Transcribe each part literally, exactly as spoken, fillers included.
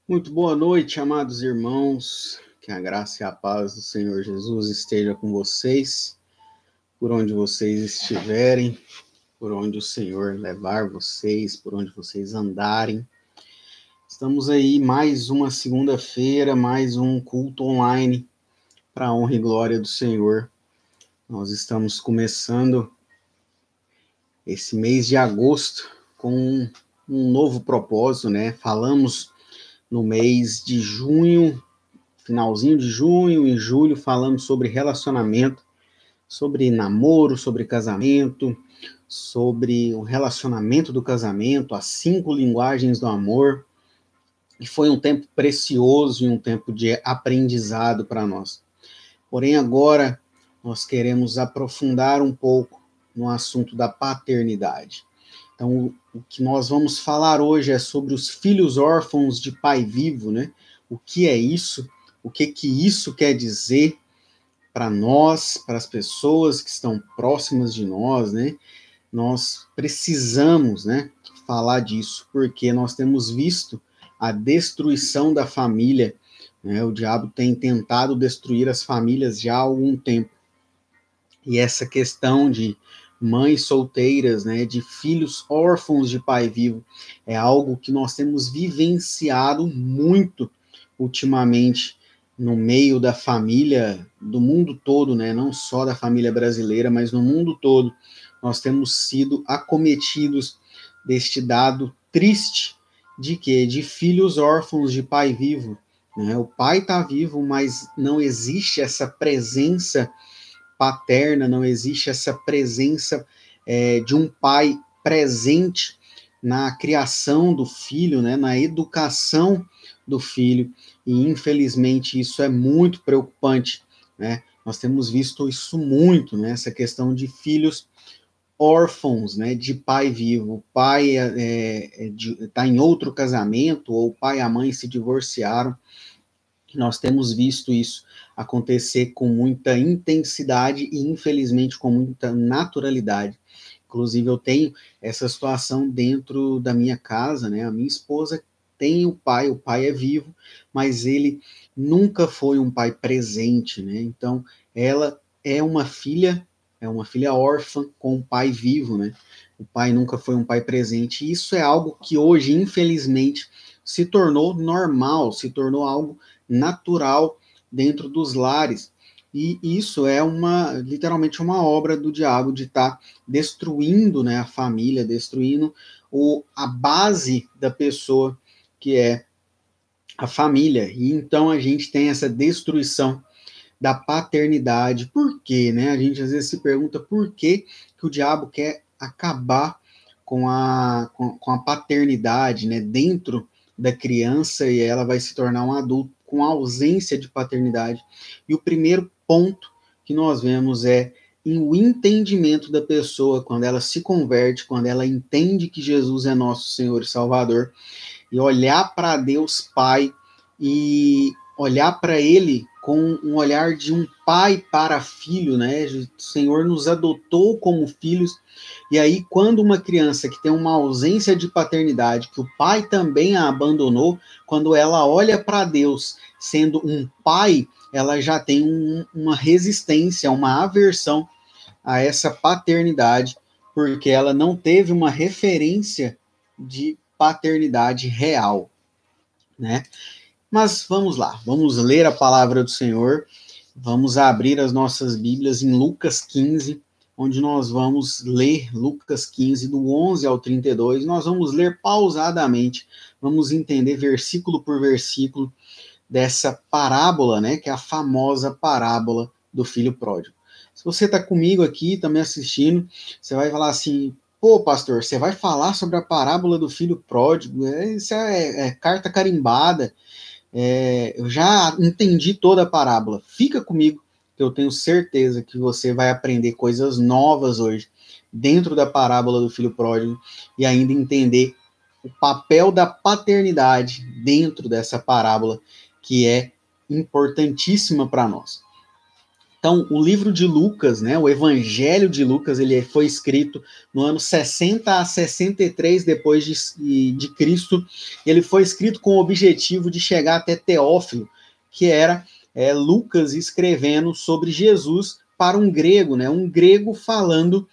Muito boa noite, amados irmãos. Que a graça e a paz do Senhor Jesus esteja com vocês, por onde vocês estiverem, por onde o Senhor levar vocês, por onde vocês andarem. Estamos aí mais uma segunda-feira, mais um culto online para a honra e glória do Senhor. Nós estamos começando esse mês de agosto com um novo propósito, né? Falamos no mês de junho, finalzinho de junho e julho, falamos sobre relacionamento, sobre namoro, sobre casamento, sobre o relacionamento do casamento, as cinco linguagens do amor. E foi um tempo precioso e um tempo de aprendizado para nós. Porém, agora nós queremos aprofundar um pouco no assunto da paternidade. Então, o que nós vamos falar hoje é sobre os filhos órfãos de pai vivo, né? O que é isso? O que que isso quer dizer para nós, para as pessoas que estão próximas de nós, né? Nós precisamos, né, falar disso, porque nós temos visto a destruição da família, né? O diabo tem tentado destruir as famílias já há algum tempo. E essa questão de mães solteiras, né, de filhos órfãos de pai vivo, é algo que nós temos vivenciado muito ultimamente no meio da família do mundo todo, né, não só da família brasileira, mas no mundo todo. Nós temos sido acometidos deste dado triste de quê? De filhos órfãos de pai vivo. Né? O pai está vivo, mas não existe essa presença paterna, não existe essa presença é, de um pai presente na criação do filho, né, na educação do filho, e infelizmente isso é muito preocupante, né? Nós temos visto isso muito, né, essa questão de filhos órfãos, né, de pai vivo. O pai está é, é, tá em outro casamento, ou o pai e a mãe se divorciaram. Nós temos visto isso acontecer com muita intensidade e, infelizmente, com muita naturalidade. Inclusive, eu tenho essa situação dentro da minha casa, né? A minha esposa tem o pai, o pai é vivo, mas ele nunca foi um pai presente, né? Então, ela é uma filha, é uma filha órfã com um pai vivo, né? O pai nunca foi um pai presente. E isso é algo que hoje, infelizmente, se tornou normal, se tornou algo natural dentro dos lares. E isso é uma, literalmente, uma obra do diabo de estar tá destruindo, né, a família, destruindo o, a base da pessoa, que é a família. E então a gente tem essa destruição da paternidade. Por quê? Né? A gente às vezes se pergunta por que, que o diabo quer acabar com a, com, com a paternidade, né, dentro da criança, e ela vai se tornar um adulto com ausência de paternidade. E o primeiro ponto que nós vemos é em o entendimento da pessoa, quando ela se converte, quando ela entende que Jesus é nosso Senhor e Salvador, e olhar para Deus Pai e olhar para Ele com um olhar de um pai para filho, né? O Senhor nos adotou como filhos. E aí, quando uma criança que tem uma ausência de paternidade, que o pai também a abandonou, quando ela olha para Deus sendo um pai, ela já tem um, uma resistência, uma aversão a essa paternidade, porque ela não teve uma referência de paternidade real, né? Mas vamos lá, vamos ler a palavra do Senhor, vamos abrir as nossas Bíblias em Lucas quinze, onde nós vamos ler Lucas quinze, do onze ao trinta e dois, nós vamos ler pausadamente, vamos entender versículo por versículo dessa parábola, né, que é a famosa parábola do filho pródigo. Se você está comigo aqui, também assistindo, você vai falar assim, pô, pastor, você vai falar sobre a parábola do filho pródigo? Isso é, é carta carimbada, é, eu já entendi toda a parábola. Fica comigo, que eu tenho certeza que você vai aprender coisas novas hoje, dentro da parábola do filho pródigo, e ainda entender o papel da paternidade dentro dessa parábola, que é importantíssima para nós. Então, o livro de Lucas, né, o Evangelho de Lucas, ele foi escrito no ano sessenta a sessenta e três depois de, de Cristo. Ele foi escrito com o objetivo de chegar até Teófilo, que era é, Lucas escrevendo sobre Jesus para um grego, né, um grego falando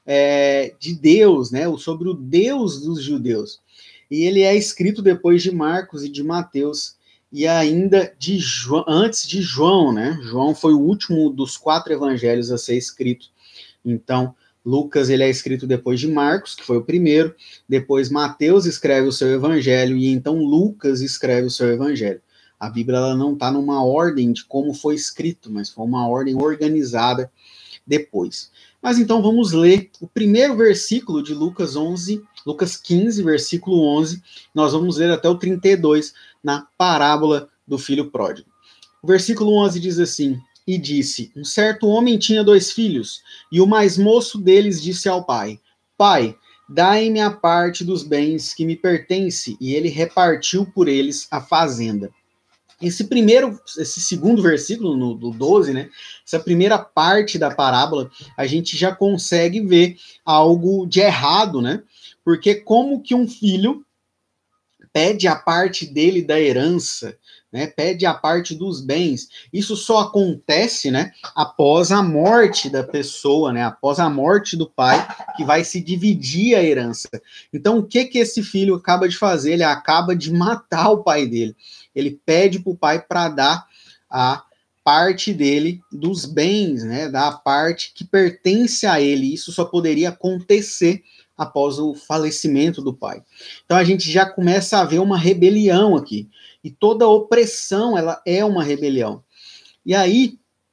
é, de Deus, né, sobre o Deus dos judeus. E ele é escrito depois de Marcos e de Mateus, e ainda de João, antes de João, né? João foi o último dos quatro evangelhos a ser escrito. Então, Lucas ele é escrito depois de Marcos, que foi o primeiro, depois Mateus escreve o seu evangelho, e então Lucas escreve o seu evangelho. A Bíblia ela não está numa ordem de como foi escrito, mas foi uma ordem organizada depois. Mas então vamos ler o primeiro versículo de Lucas onze, Lucas quinze, versículo onze, nós vamos ler até o trinta e dois, na parábola do filho pródigo. O versículo onze diz assim: E disse, um certo homem tinha dois filhos, e o mais moço deles disse ao pai, Pai, dai-me a parte dos bens que me pertence, e ele repartiu por eles a fazenda. Esse primeiro, esse segundo versículo, no, do doze, né? Essa primeira parte da parábola, a gente já consegue ver algo de errado, né? Porque como que um filho pede a parte dele da herança, né? Pede a parte dos bens. Isso só acontece, né? Após a morte da pessoa, né? Após a morte do pai, que vai se dividir a herança. Então, o que que esse filho acaba de fazer? Ele acaba de matar o pai dele. Ele pede para o pai para dar a parte dele dos bens, né? Da parte que pertence a ele. Isso só poderia acontecer após o falecimento do pai. Então a gente já começa a ver uma rebelião aqui. E toda opressão, ela é uma rebelião. E aí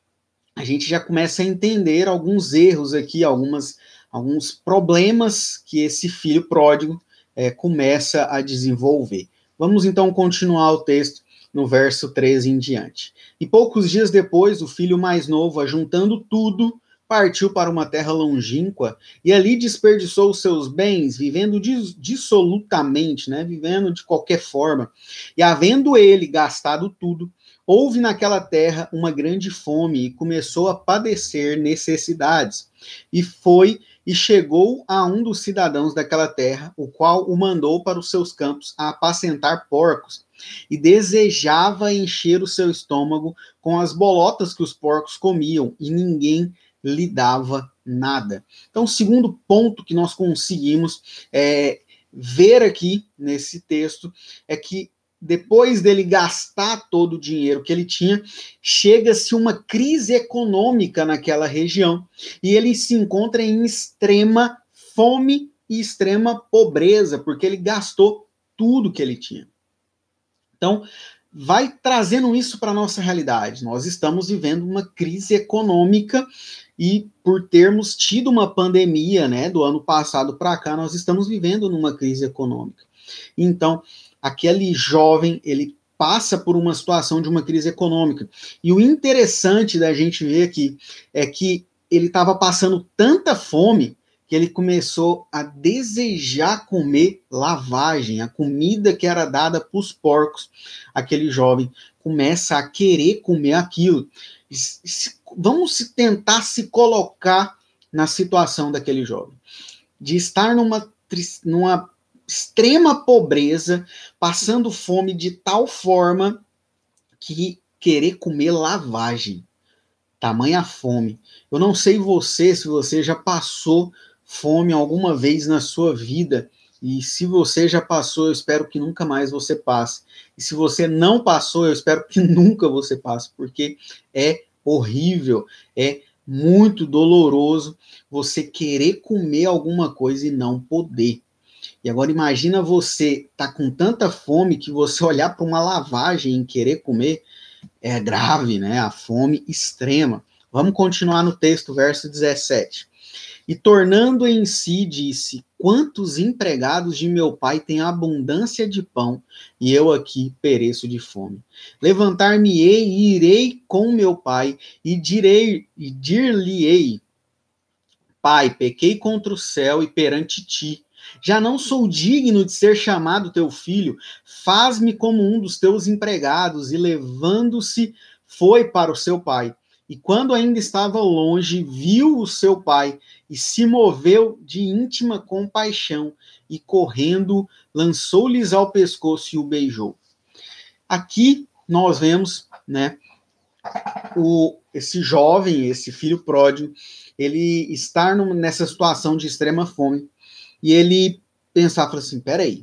a gente já começa a entender alguns erros aqui, algumas, alguns problemas que esse filho pródigo é, começa a desenvolver. Vamos então continuar o texto no verso treze em diante. E poucos dias depois, o filho mais novo, ajuntando tudo, partiu para uma terra longínqua e ali desperdiçou os seus bens, vivendo dissolutamente, né, vivendo de qualquer forma. E havendo ele gastado tudo, houve naquela terra uma grande fome e começou a padecer necessidades. E foi e chegou a um dos cidadãos daquela terra, o qual o mandou para os seus campos a apacentar porcos, e desejava encher o seu estômago com as bolotas que os porcos comiam, e ninguém lhe dava nada. Então, o segundo ponto que nós conseguimos é, ver aqui nesse texto é que depois dele gastar todo o dinheiro que ele tinha, chega-se uma crise econômica naquela região e ele se encontra em extrema fome e extrema pobreza, porque ele gastou tudo que ele tinha. Então, vai trazendo isso para a nossa realidade. Nós estamos vivendo uma crise econômica e por termos tido uma pandemia, né, do ano passado para cá, nós estamos vivendo numa crise econômica. Então, aquele jovem, ele passa por uma situação de uma crise econômica. E o interessante da gente ver aqui é que ele estava passando tanta fome que ele começou a desejar comer lavagem, a comida que era dada para os porcos. Aquele jovem começa a querer comer aquilo. Vamos tentar se colocar na situação daquele jovem, de estar numa, numa extrema pobreza, passando fome de tal forma que querer comer lavagem. Tamanha fome. Eu não sei você, se você já passou fome alguma vez na sua vida, e se você já passou, eu espero que nunca mais você passe. E se você não passou, eu espero que nunca você passe, porque é horrível, é muito doloroso você querer comer alguma coisa e não poder. E agora imagina você tá com tanta fome que você olhar para uma lavagem e querer comer, é grave, né? A fome extrema. Vamos continuar no texto, verso dezessete. E tornando em si, disse, quantos empregados de meu pai têm abundância de pão, e eu aqui pereço de fome. Levantar-me-ei e irei com meu pai, e direi, e dir-lhe-ei, Pai, pequei contra o céu e perante ti. Já não sou digno de ser chamado teu filho, faz-me como um dos teus empregados. E levando-se, foi para o seu pai. E quando ainda estava longe, viu o seu pai e se moveu de íntima compaixão e correndo, lançou-lhes ao pescoço e o beijou. Aqui nós vemos, né, o, esse jovem, esse filho pródigo, ele estar num, nessa situação de extrema fome e ele pensar, fala assim, peraí,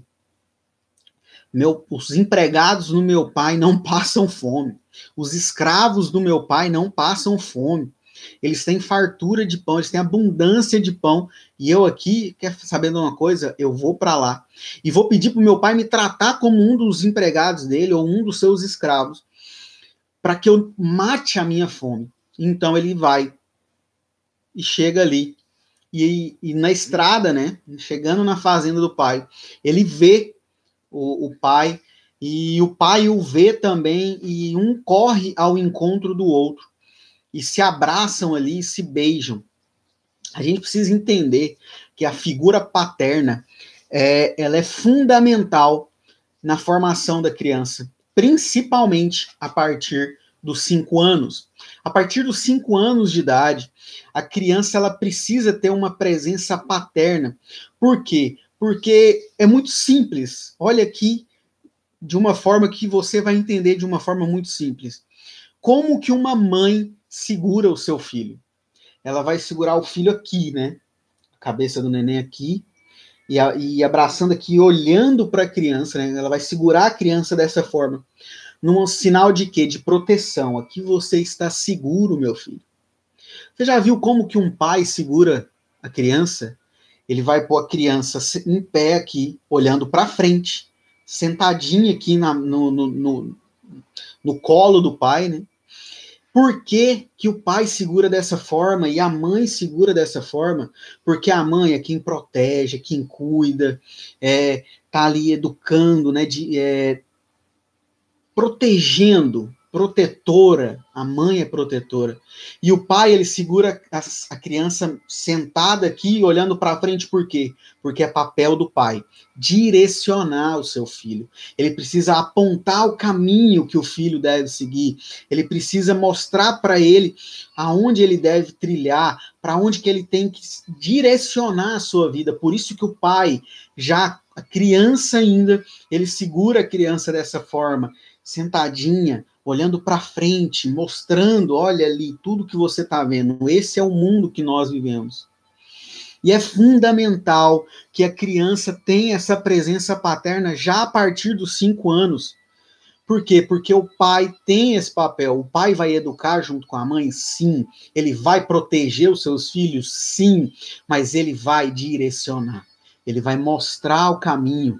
meu, os empregados do meu pai não passam fome, os escravos do meu pai não passam fome, eles têm fartura de pão, eles têm abundância de pão, e eu aqui, quer saber de uma coisa? Eu vou para lá, e vou pedir para o meu pai me tratar como um dos empregados dele, ou um dos seus escravos, para que eu mate a minha fome. Então ele vai, e chega ali, e, e na estrada, né, chegando na fazenda do pai, ele vê o, o pai, e o pai o vê também, e um corre ao encontro do outro, e se abraçam ali, e se beijam. A gente precisa entender que a figura paterna, é, ela é fundamental na formação da criança, principalmente a partir dos cinco anos. A partir dos cinco anos de idade, a criança ela precisa ter uma presença paterna. Por quê? Porque é muito simples. Olha aqui, de uma forma que você vai entender de uma forma muito simples. Como que uma mãe segura o seu filho? Ela vai segurar o filho aqui, né? A cabeça do neném aqui, e, a, e abraçando aqui, olhando para a criança, né? Ela vai segurar a criança dessa forma. Num sinal de quê? De proteção. Aqui você está seguro, meu filho. Você já viu como que um pai segura a criança? Ele vai pôr a criança em pé aqui, olhando para frente, sentadinha aqui na, no, no, no, no colo do pai, né? Por que, que o pai segura dessa forma e a mãe segura dessa forma? Porque a mãe é quem protege, é quem cuida, é, tá ali educando, né, de, é, protegendo, protetora. A mãe é protetora. E o pai, ele segura a, a criança sentada aqui, olhando para frente, por quê? Porque é papel do pai direcionar o seu filho. Ele precisa apontar o caminho que o filho deve seguir. Ele precisa mostrar para ele aonde ele deve trilhar, para onde que ele tem que direcionar a sua vida. Por isso que o pai, já a criança ainda, ele segura a criança dessa forma, sentadinha, olhando para frente, mostrando, olha ali, tudo que você está vendo. Esse é o mundo que nós vivemos. E é fundamental que a criança tenha essa presença paterna já a partir dos cinco anos. Por quê? Porque o pai tem esse papel. O pai vai educar junto com a mãe? Sim. Ele vai proteger os seus filhos? Sim. Mas ele vai direcionar. Ele vai mostrar o caminho.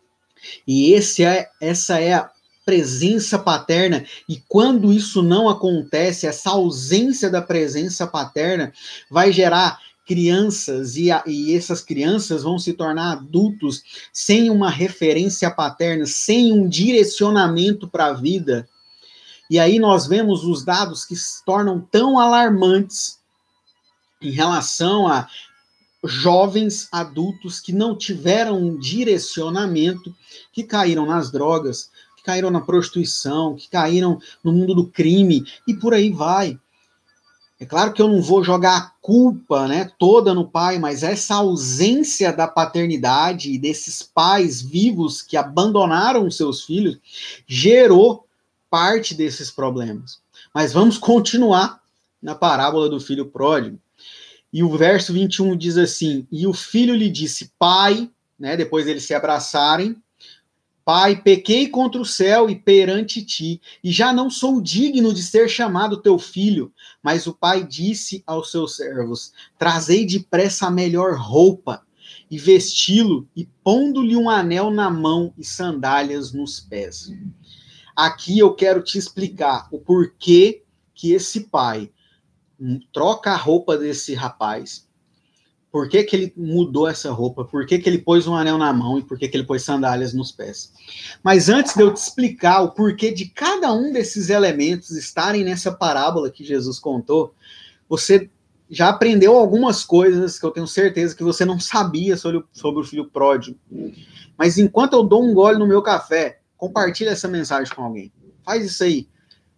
E esse é, essa é a presença paterna, e quando isso não acontece, essa ausência da presença paterna vai gerar crianças, e, a, e essas crianças vão se tornar adultos sem uma referência paterna, sem um direcionamento para a vida. E aí nós vemos os dados que se tornam tão alarmantes em relação a jovens adultos que não tiveram um direcionamento, que caíram nas drogas, que caíram na prostituição, que caíram no mundo do crime, e por aí vai. É claro que eu não vou jogar a culpa, né, toda no pai, mas essa ausência da paternidade e desses pais vivos que abandonaram seus filhos gerou parte desses problemas. Mas vamos continuar na parábola do filho pródigo. E o verso vinte e um diz assim, e o filho lhe disse, pai, né, depois eles se abraçarem, pai, pequei contra o céu e perante ti, e já não sou digno de ser chamado teu filho. Mas o pai disse aos seus servos, trazei depressa a melhor roupa, e vesti-lo, e pondo-lhe um anel na mão e sandálias nos pés. Aqui eu quero te explicar o porquê que esse pai troca a roupa desse rapaz. Por que que ele mudou essa roupa? Por que que ele pôs um anel na mão? E por que que ele pôs sandálias nos pés? Mas antes de eu te explicar o porquê de cada um desses elementos estarem nessa parábola que Jesus contou, você já aprendeu algumas coisas que eu tenho certeza que você não sabia sobre o, sobre o filho pródigo. Mas enquanto eu dou um gole no meu café, compartilha essa mensagem com alguém. Faz isso aí.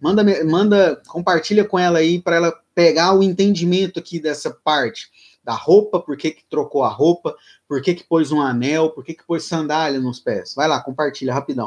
Manda, manda, compartilha com ela aí para ela pegar o entendimento aqui dessa parte da roupa, por que que trocou a roupa, por que que pôs um anel, por que que pôs sandália nos pés. Vai lá, compartilha rapidão.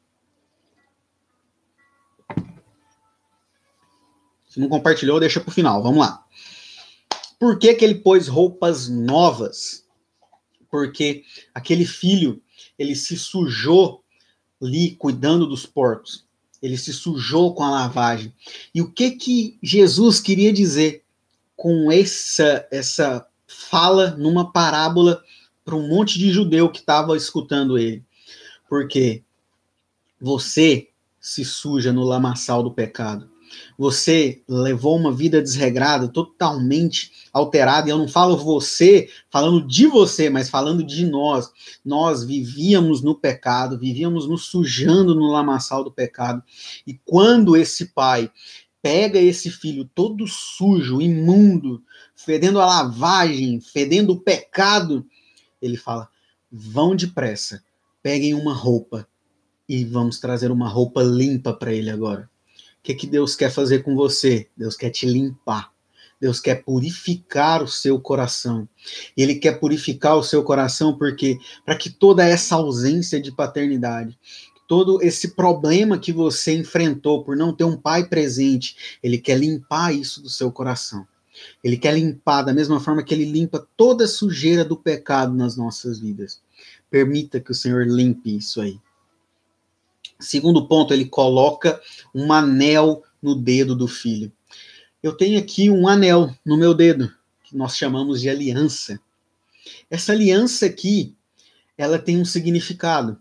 Se não compartilhou, deixa pro final. Vamos lá. Por que que ele pôs roupas novas? Porque aquele filho, ele se sujou ali cuidando dos porcos. Ele se sujou com a lavagem. E o que que Jesus queria dizer com essa, essa fala numa parábola para um monte de judeu que estava escutando ele? Porque você se suja no lamaçal do pecado. Você levou uma vida desregrada, totalmente alterada, e eu não falo você, falando de você, mas falando de nós. Nós vivíamos no pecado, vivíamos nos sujando no lamaçal do pecado, e quando esse pai pega esse filho todo sujo, imundo, fedendo a lavagem, fedendo o pecado, ele fala, vão depressa, peguem uma roupa, e vamos trazer uma roupa limpa para ele agora. O que, que Deus quer fazer com você? Deus quer te limpar. Deus quer purificar o seu coração. E Ele quer purificar o seu coração porque para que toda essa ausência de paternidade, todo esse problema que você enfrentou por não ter um pai presente, Ele quer limpar isso do seu coração. Ele quer limpar da mesma forma que Ele limpa toda a sujeira do pecado nas nossas vidas. Permita que o Senhor limpe isso aí. Segundo ponto, ele coloca um anel no dedo do filho. Eu tenho aqui um anel no meu dedo, que nós chamamos de aliança. Essa aliança aqui, ela tem um significado.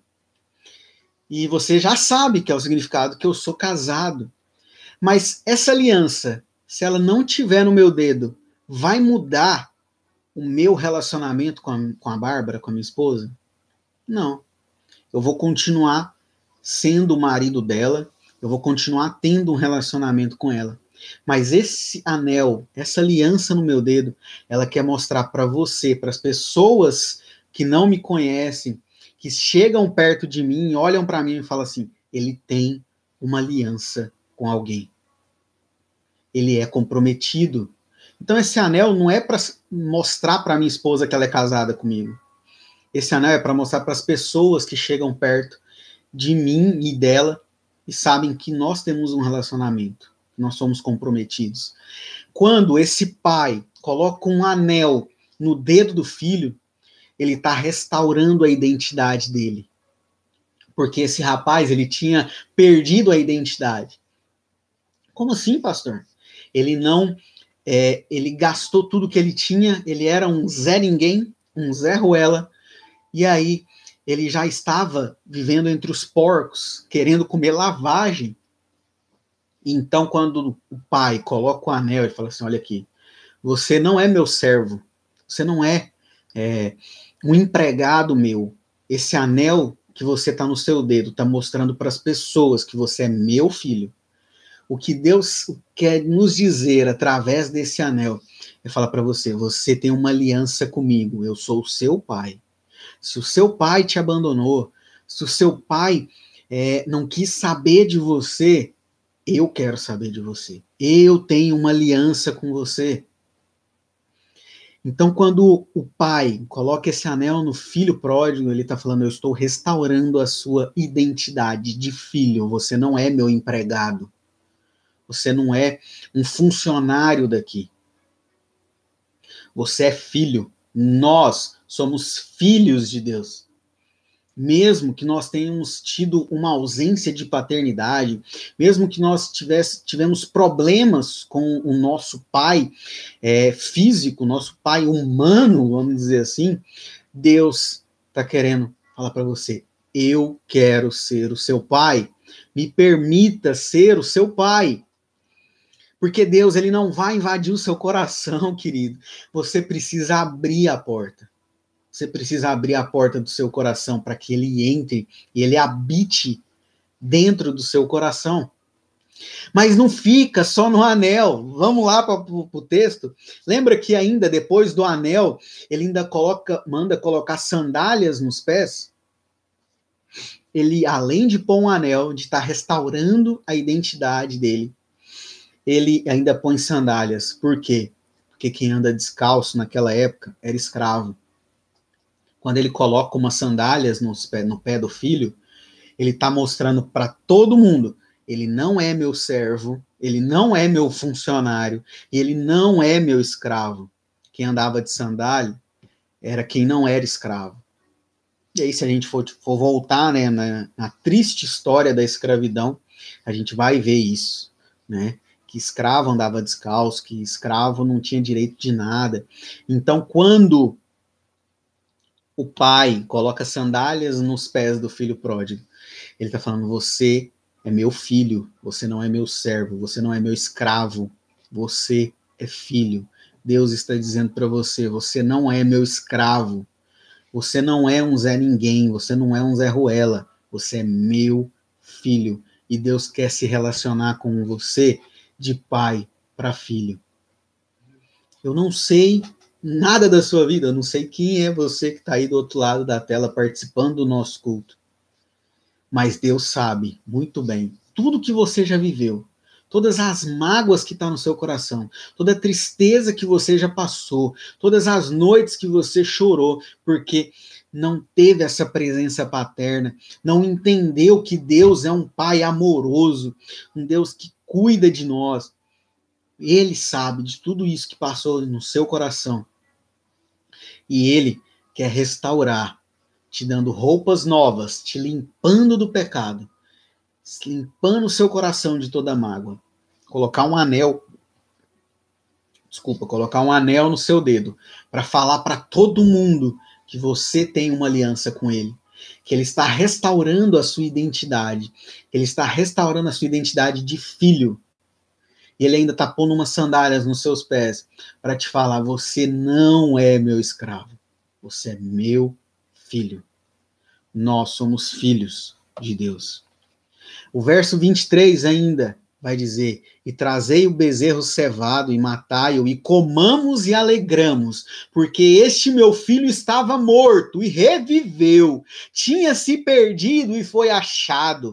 E você já sabe que é o significado, que eu sou casado. Mas essa aliança, se ela não tiver no meu dedo, vai mudar o meu relacionamento com a, com a Bárbara, com a minha esposa? Não. Eu vou continuar sendo o marido dela, eu vou continuar tendo um relacionamento com ela. Mas esse anel, essa aliança no meu dedo, ela quer mostrar para você, para as pessoas que não me conhecem, que chegam perto de mim, olham para mim e falam assim, ele tem uma aliança com alguém. Ele é comprometido. Então esse anel não é para mostrar para minha esposa que ela é casada comigo. Esse anel é para mostrar para as pessoas que chegam perto de mim e dela e sabem que nós temos um relacionamento, que nós somos comprometidos. Quando esse pai coloca um anel no dedo do filho, ele está restaurando a identidade dele. Porque esse rapaz, ele tinha perdido a identidade. Como assim, pastor? Ele não, é, ele gastou tudo que ele tinha, ele era um Zé Ninguém, um Zé Ruela, e aí ele já estava vivendo entre os porcos, querendo comer lavagem. Então, quando o pai coloca o anel e fala assim, olha aqui, você não é meu servo, você não é, é um empregado meu. Esse anel que você está no seu dedo está mostrando para as pessoas que você é meu filho. O que Deus quer nos dizer através desse anel é falar para você, você tem uma aliança comigo, eu sou o seu pai. Se o seu pai te abandonou, se o seu pai é, não quis saber de você, eu quero saber de você. Eu tenho uma aliança com você. Então, quando o pai coloca esse anel no filho pródigo, ele está falando, eu estou restaurando a sua identidade de filho. Você não é meu empregado. Você não é um funcionário daqui. Você é filho. Nós somos filhos de Deus. Mesmo que nós tenhamos tido uma ausência de paternidade, mesmo que nós tivesse, tivemos problemas com o nosso pai é, físico, nosso pai humano, vamos dizer assim, Deus está querendo falar para você, eu quero ser o seu pai, me permita ser o seu pai. Porque Deus, ele não vai invadir o seu coração, querido. Você precisa abrir a porta. Você precisa abrir a porta do seu coração para que ele entre e ele habite dentro do seu coração. Mas não fica só no anel. Vamos lá para o texto. Lembra que ainda depois do anel, ele ainda coloca, manda colocar sandálias nos pés? ele, além de pôr um anel, de estar restaurando a identidade dele, ele ainda põe sandálias. Por quê? Porque quem anda descalço naquela época era escravo. Quando ele coloca umas sandálias nos pé, no pé do filho, ele está mostrando para todo mundo, ele não é meu servo, ele não é meu funcionário, ele não é meu escravo. Quem andava de sandália era quem não era escravo. E aí, se a gente for, for voltar, né, na, na triste história da escravidão, a gente vai ver isso, né? Que escravo andava descalço, que escravo não tinha direito de nada. Então, quando o pai coloca sandálias nos pés do filho pródigo, ele está falando, você é meu filho, você não é meu servo, você não é meu escravo, você é filho. Deus está dizendo para você, você não é meu escravo, você não é um Zé Ninguém, você não é um Zé Ruela, você é meu filho. E Deus quer se relacionar com você de pai para filho. Eu não sei nada da sua vida, eu não sei quem é você que está aí do outro lado da tela participando do nosso culto. Mas Deus sabe muito bem tudo que você já viveu, todas as mágoas que estão no seu coração, toda a tristeza que você já passou, todas as noites que você chorou, porque não teve essa presença paterna, não entendeu que Deus é um pai amoroso, um Deus que cuida de nós. Ele sabe de tudo isso que passou no seu coração. E ele quer restaurar, te dando roupas novas, te limpando do pecado, limpando o seu coração de toda mágoa. Colocar um anel, desculpa, colocar um anel no seu dedo, para falar para todo mundo que você tem uma aliança com ele, que ele está restaurando a sua identidade, que ele está restaurando a sua identidade de filho. E ele ainda está pondo umas sandálias nos seus pés para te falar, você não é meu escravo, você é meu filho. Nós somos filhos de Deus. O verso vinte e três ainda vai dizer, e trazei o bezerro cevado e matai-o, e comamos e alegramos, porque este meu filho estava morto e reviveu, tinha se perdido e foi achado.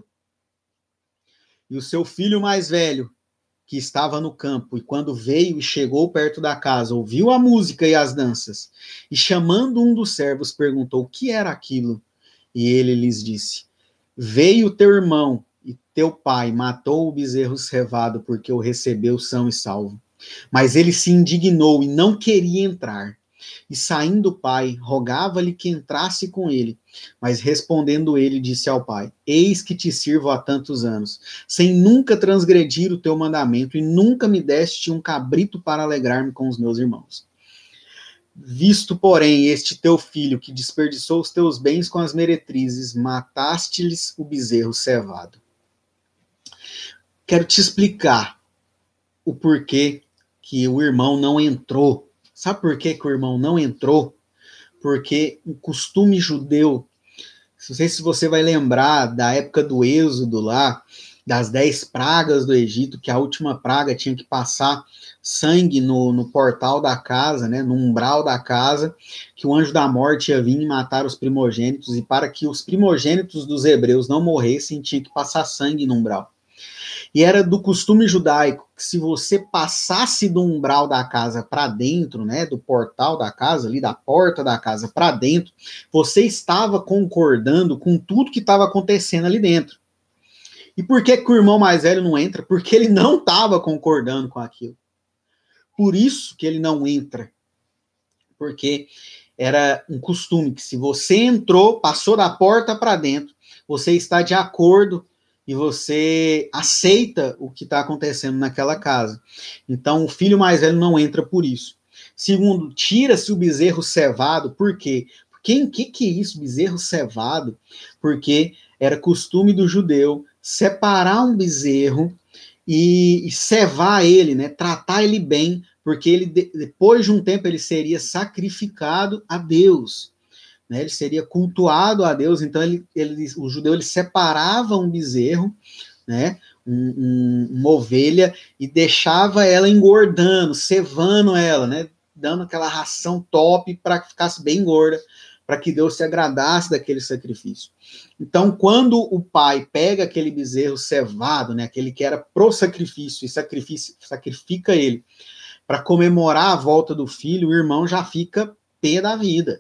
E o seu filho mais velho, que estava no campo, e quando veio e chegou perto da casa, ouviu a música e as danças, e chamando um dos servos, perguntou o que era aquilo. E ele lhes disse, veio teu irmão, e teu pai matou o bezerro cevado, porque o recebeu são e salvo. Mas ele se indignou e não queria entrar. E saindo o pai, rogava-lhe que entrasse com ele. Mas respondendo ele, disse ao pai, eis que te sirvo há tantos anos, sem nunca transgredir o teu mandamento, e nunca me deste um cabrito para alegrar-me com os meus irmãos. Visto, porém, este teu filho, que desperdiçou os teus bens com as meretrizes, mataste-lhes o bezerro cevado. Quero te explicar o porquê que o irmão não entrou. Sabe por que, que o irmão não entrou? Porque o costume judeu, não sei se você vai lembrar da época do Êxodo lá, das dez pragas do Egito, que a última praga tinha que passar sangue no, no portal da casa, né, no umbral da casa, que o anjo da morte ia vir e matar os primogênitos, e para que os primogênitos dos hebreus não morressem, tinha que passar sangue no umbral. E era do costume judaico que se você passasse do umbral da casa para dentro, né, do portal da casa, ali da porta da casa para dentro, você estava concordando com tudo que estava acontecendo ali dentro. E por que, que o irmão mais velho não entra? Porque ele não estava concordando com aquilo. Por isso que ele não entra. Porque era um costume que se você entrou, passou da porta para dentro, você está de acordo e você aceita o que está acontecendo naquela casa. Então, o filho mais velho não entra por isso. Segundo, tira-se o bezerro cevado. Por quê? Porque o que, que é isso, bezerro cevado? Porque era costume do judeu separar um bezerro e, e cevar ele, né? Tratar ele bem, porque ele, depois de um tempo ele seria sacrificado a Deus. Né, ele seria cultuado a Deus, então ele, ele, o judeu ele separava um bezerro, né, um, um, uma ovelha, e deixava ela engordando, cevando ela, né, dando aquela ração top para que ficasse bem gorda, para que Deus se agradasse daquele sacrifício. Então, quando o pai pega aquele bezerro cevado, né, aquele que era pro sacrifício, e sacrifica, sacrifica ele para comemorar a volta do filho, o irmão já fica pé da vida.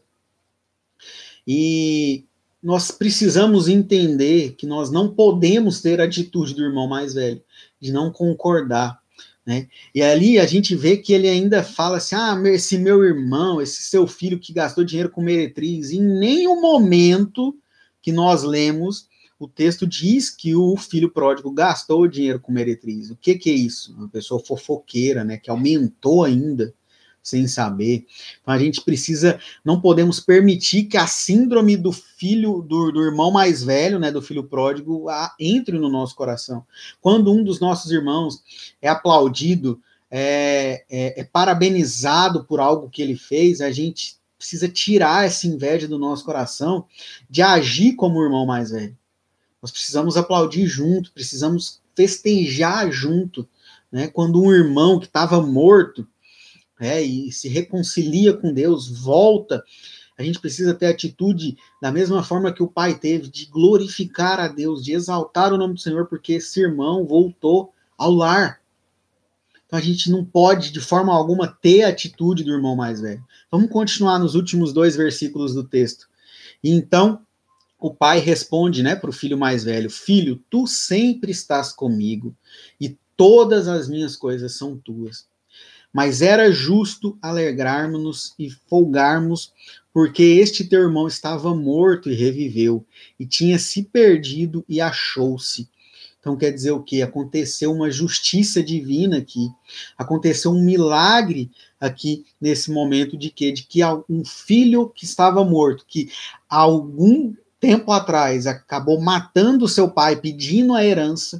E nós precisamos entender que nós não podemos ter a atitude do irmão mais velho, de não concordar, né? E ali a gente vê que ele ainda fala assim, ah, esse meu irmão, esse seu filho que gastou dinheiro com meretriz, em nenhum momento que nós lemos, o texto diz que o filho pródigo gastou dinheiro com meretriz. O que que é isso? Uma pessoa fofoqueira, né, que aumentou ainda, sem saber. Então a gente precisa, não podemos permitir que a síndrome do filho, do, do irmão mais velho, né, do filho pródigo, a, entre no nosso coração. Quando um dos nossos irmãos é aplaudido, é, é, é parabenizado por algo que ele fez, a gente precisa tirar essa inveja do nosso coração de agir como o irmão mais velho. Nós precisamos aplaudir junto, precisamos festejar junto, né? Quando um irmão que estava morto, é, e se reconcilia com Deus, volta, a gente precisa ter atitude da mesma forma que o pai teve, de glorificar a Deus, de exaltar o nome do Senhor, porque esse irmão voltou ao lar. Então a gente não pode, de forma alguma, ter a atitude do irmão mais velho. Vamos continuar nos últimos dois versículos do texto. E então, o pai responde, né, para o filho mais velho, filho, tu sempre estás comigo, e todas as minhas coisas são tuas. Mas era justo alegrarmos-nos e folgarmos, porque este teu irmão estava morto e reviveu, e tinha se perdido e achou-se. Então quer dizer o quê? Aconteceu uma justiça divina aqui, aconteceu um milagre aqui nesse momento de quê? De que um filho que estava morto, que há algum tempo atrás acabou matando seu pai, pedindo a herança,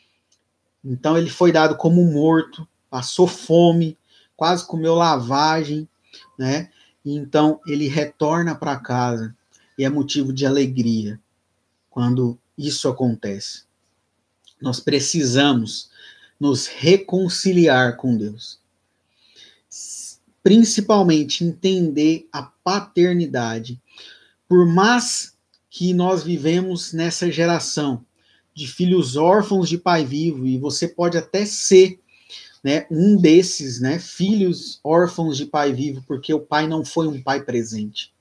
então ele foi dado como morto, passou fome, quase comeu lavagem, né? E então ele retorna para casa e é motivo de alegria quando isso acontece. Nós precisamos nos reconciliar com Deus. Principalmente entender a paternidade. Por mais que nós vivemos nessa geração de filhos órfãos de pai vivo, e você pode até ser, né, um desses, né, filhos órfãos de pai vivo, porque o pai não foi um pai presente.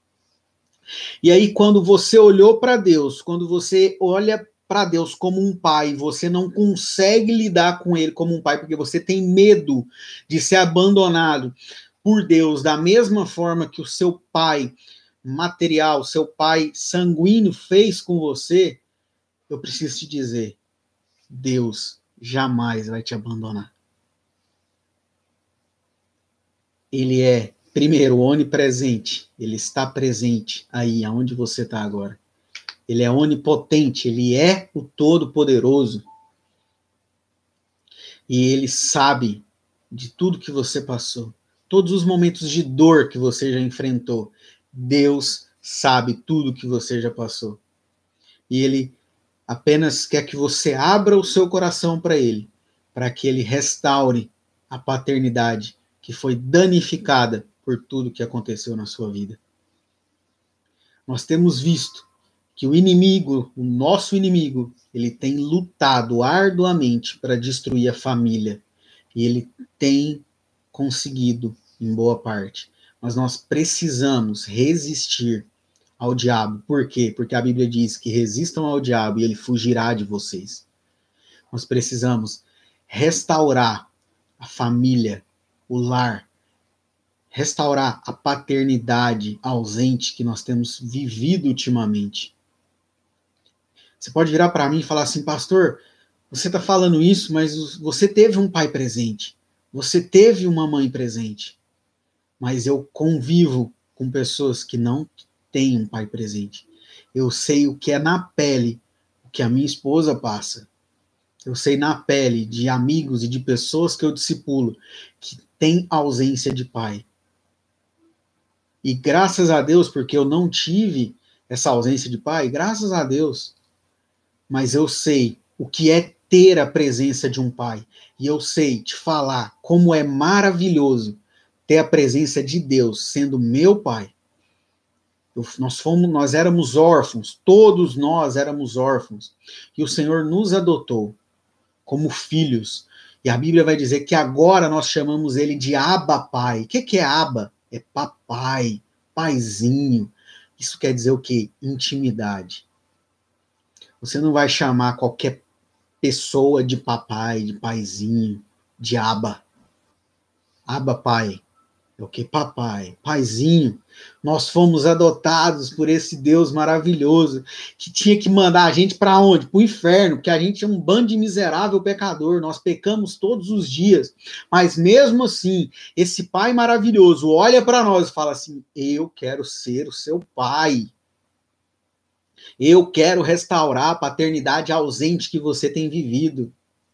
E aí, quando você olhou para Deus, quando você olha para Deus como um pai, você não consegue lidar com ele como um pai, porque você tem medo de ser abandonado por Deus, da mesma forma que o seu pai material, seu pai sanguíneo fez com você, eu preciso te dizer, Deus jamais vai te abandonar. Ele é, primeiro, onipresente. Ele está presente aí, aonde você está agora. Ele é onipotente, ele é o Todo-Poderoso. E ele sabe de tudo que você passou. Todos os momentos de dor que você já enfrentou. Deus sabe tudo que você já passou. E ele apenas quer que você abra o seu coração para ele, para que ele restaure a paternidade que foi danificada por tudo que aconteceu na sua vida. Nós temos visto que o inimigo, o nosso inimigo, ele tem lutado arduamente para destruir a família. E ele tem conseguido, em boa parte. Mas nós precisamos resistir ao diabo. Por quê? Porque a Bíblia diz que resistam ao diabo e ele fugirá de vocês. Nós precisamos restaurar a família, o lar, restaurar a paternidade ausente que nós temos vivido ultimamente. Você pode virar para mim e falar assim, pastor, você está falando isso, mas você teve um pai presente, você teve uma mãe presente, mas eu convivo com pessoas que não têm um pai presente. Eu sei o que é na pele, o que a minha esposa passa. Eu sei na pele de amigos e de pessoas que eu discipulo que têm ausência de pai. E graças a Deus, porque eu não tive essa ausência de pai, graças a Deus, mas eu sei o que é ter a presença de um pai. E eu sei te falar como é maravilhoso ter a presença de Deus sendo meu pai. Eu, nós, fomos, nós éramos órfãos, todos nós éramos órfãos, e o Senhor nos adotou como filhos. E a Bíblia vai dizer que agora nós chamamos ele de Abba Pai. O que, que é Abba? É papai, paizinho. Isso quer dizer o quê? Intimidade. Você não vai chamar qualquer pessoa de papai, de paizinho, de Abba. Abba Pai. É o que? Papai, paizinho. Nós fomos adotados por esse Deus maravilhoso que tinha que mandar a gente para onde? Para o inferno, porque a gente é um bando de miserável pecador. Nós pecamos todos os dias. Mas mesmo assim, esse pai maravilhoso olha para nós e fala assim: eu quero ser o seu pai. Eu quero restaurar a paternidade ausente que você tem vivido.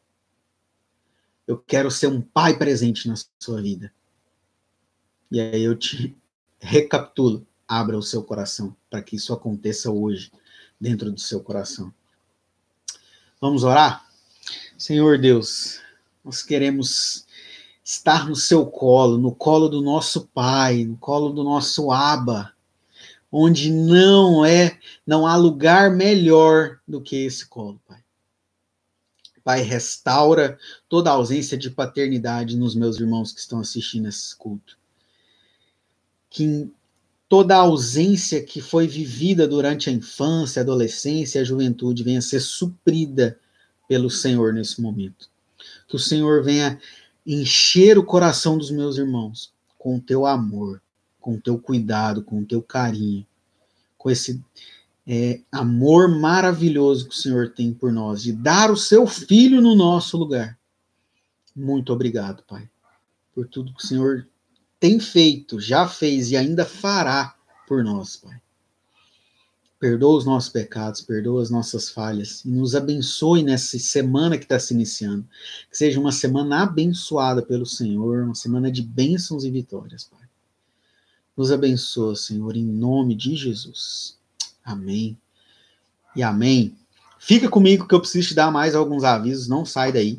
Eu quero ser um pai presente na sua vida. E aí eu te recapitulo, abra o seu coração, para que isso aconteça hoje, dentro do seu coração. Vamos orar? Senhor Deus, nós queremos estar no seu colo, no colo do nosso Pai, no colo do nosso Abba, onde não é, não há lugar melhor do que esse colo, Pai. Pai, restaura toda a ausência de paternidade nos meus irmãos que estão assistindo esse culto. Que toda a ausência que foi vivida durante a infância, a adolescência e a juventude venha ser suprida pelo Senhor nesse momento. Que o Senhor venha encher o coração dos meus irmãos com o teu amor, com o teu cuidado, com o teu carinho, com esse é, amor maravilhoso que o Senhor tem por nós, de dar o seu Filho no nosso lugar. Muito obrigado, Pai, por tudo que o Senhor tem feito, já fez e ainda fará por nós, Pai. Perdoa os nossos pecados, perdoa as nossas falhas e nos abençoe nessa semana que está se iniciando. Que seja uma semana abençoada pelo Senhor, uma semana de bênçãos e vitórias, Pai. Nos abençoa, Senhor, em nome de Jesus. Amém e amém. Fica comigo que eu preciso te dar mais alguns avisos, não sai daí.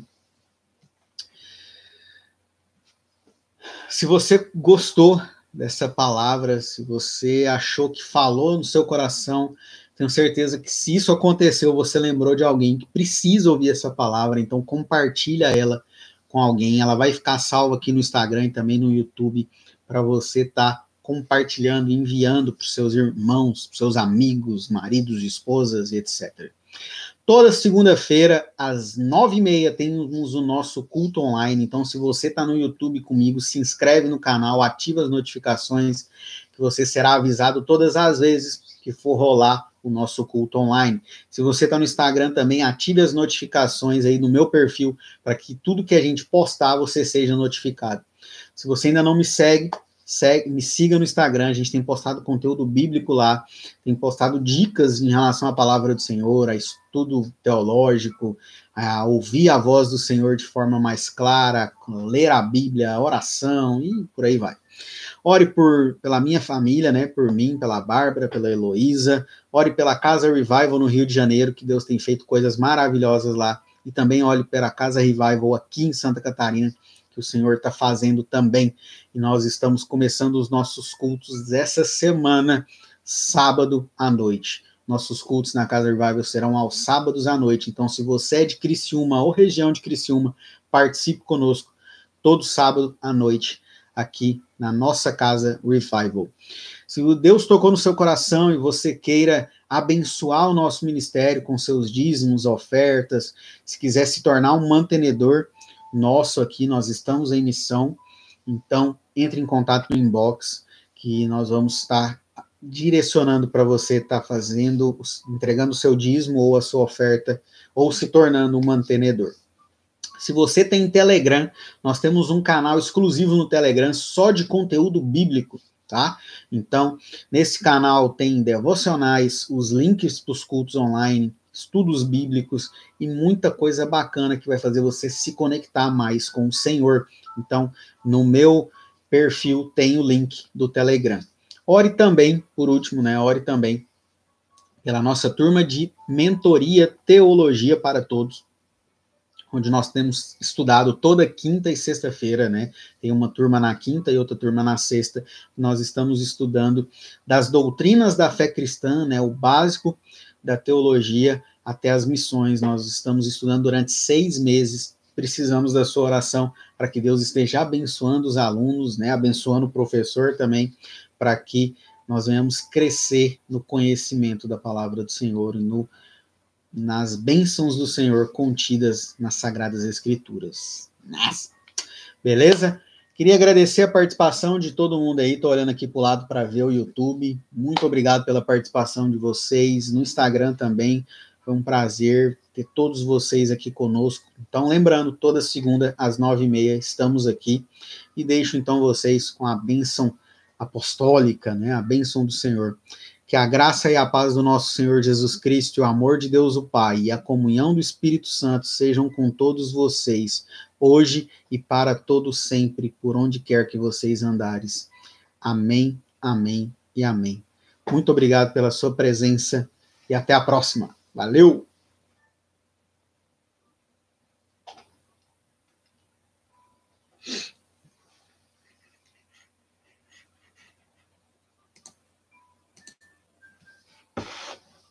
Se você gostou dessa palavra, se você achou que falou no seu coração, tenho certeza que se isso aconteceu, você lembrou de alguém que precisa ouvir essa palavra, então compartilha ela com alguém. Ela vai ficar salva aqui no Instagram e também no YouTube para você estar tá compartilhando, enviando para os seus irmãos, para os seus amigos, maridos, esposas e etcétera. Toda segunda-feira, às nove e meia, temos o nosso culto online. Então, se você está no YouTube comigo, se inscreve no canal, ativa as notificações, que você será avisado todas as vezes que for rolar o nosso culto online. Se você está no Instagram também, ative as notificações aí no meu perfil, para que tudo que a gente postar, você seja notificado. Se você ainda não me segue, Segue, me siga no Instagram, a gente tem postado conteúdo bíblico lá, tem postado dicas em relação à palavra do Senhor, a estudo teológico, a ouvir a voz do Senhor de forma mais clara, ler a Bíblia, a oração e por aí vai. Ore por, pela minha família, né, por mim, pela Bárbara, pela Heloísa, ore pela Casa Revival no Rio de Janeiro, que Deus tem feito coisas maravilhosas lá, e também ore pela Casa Revival aqui em Santa Catarina, que o Senhor está fazendo também, e nós estamos começando os nossos cultos essa semana, sábado à noite. Nossos cultos na Casa Revival serão aos sábados à noite, então se você é de Criciúma ou região de Criciúma, participe conosco todo sábado à noite, aqui na nossa Casa Revival. Se Deus tocou no seu coração e você queira abençoar o nosso ministério com seus dízimos, ofertas, se quiser se tornar um mantenedor nosso aqui, nós estamos em missão, então entre em contato no inbox, que nós vamos estar direcionando para você estar fazendo, entregando o seu dízimo ou a sua oferta, ou se tornando um mantenedor. Se você tem Telegram, nós temos um canal exclusivo no Telegram só de conteúdo bíblico, tá? Então, nesse canal tem devocionais, os links para os cultos online, estudos bíblicos e muita coisa bacana que vai fazer você se conectar mais com o Senhor. Então, no meu perfil tem o link do Telegram. Ore também, por último, né? Ore também pela nossa turma de mentoria Teologia para Todos, onde nós temos estudado toda quinta e sexta-feira, né? Tem uma turma na quinta e outra turma na sexta. Nós estamos estudando das doutrinas da fé cristã, né? O básico da teologia até as missões. Nós estamos estudando durante seis meses. Precisamos da sua oração para que Deus esteja abençoando os alunos, né? Abençoando o professor também, para que nós venhamos crescer no conhecimento da palavra do Senhor e no nas bênçãos do Senhor contidas nas Sagradas Escrituras. Nossa. Beleza? Queria agradecer a participação de todo mundo aí. Estou olhando aqui para o lado para ver o YouTube. Muito obrigado pela participação de vocês. No Instagram também. Foi um prazer ter todos vocês aqui conosco. Então, lembrando, toda segunda às nove e meia estamos aqui. E deixo então vocês com a bênção apostólica, né? A bênção do Senhor. Que a graça e a paz do nosso Senhor Jesus Cristo, o amor de Deus o Pai e a comunhão do Espírito Santo sejam com todos vocês, hoje e para todo sempre, por onde quer que vocês andares. Amém, amém e amém. Muito obrigado pela sua presença e até a próxima. Valeu!